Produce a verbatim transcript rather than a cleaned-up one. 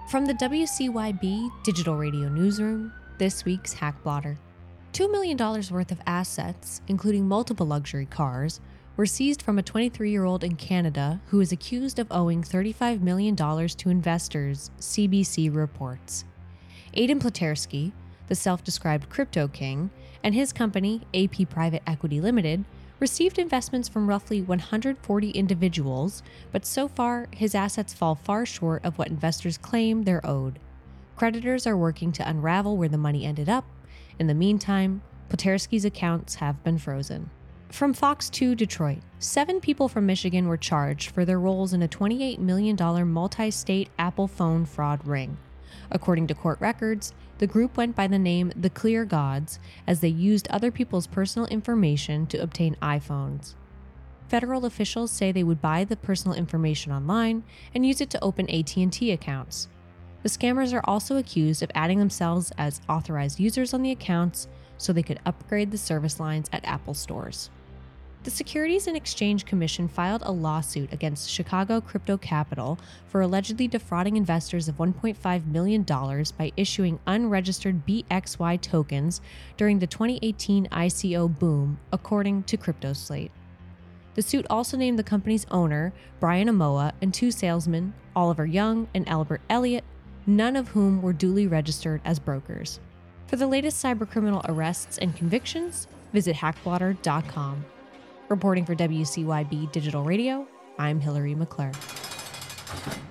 From the W C Y B Digital Radio Newsroom, this week's Hack Blotter. two million dollars worth of assets, including multiple luxury cars, were seized from a twenty-three-year-old in Canada who is accused of owing thirty-five million dollars to investors, C B C reports. Aiden Pleterski, the self-described crypto king, and his company, A P Private Equity Limited, received investments from roughly one hundred forty individuals, but so far, his assets fall far short of what investors claim they're owed. Creditors are working to unravel where the money ended up. In the meantime, Pleterski's accounts have been frozen. From Fox two Detroit, seven people from Michigan were charged for their roles in a twenty-eight million dollars multi-state Apple phone fraud ring. According to court records, the group went by the name The Clear Gods as they used other people's personal information to obtain iPhones. Federal officials say they would buy the personal information online and use it to open A T and T accounts. The scammers are also accused of adding themselves as authorized users on the accounts so they could upgrade the service lines at Apple stores. The Securities and Exchange Commission filed a lawsuit against Chicago Crypto Capital for allegedly defrauding investors of one point five million dollars by issuing unregistered B X Y tokens during the twenty eighteen I C O boom, according to CryptoSlate. The suit also named the company's owner, Brian Amoa, and two salesmen, Oliver Young and Albert Elliott, none of whom were duly registered as brokers. For the latest cybercriminal arrests and convictions, visit hack blotter dot com. Reporting for W C Y B Digital Radio, I'm Hillary McClure.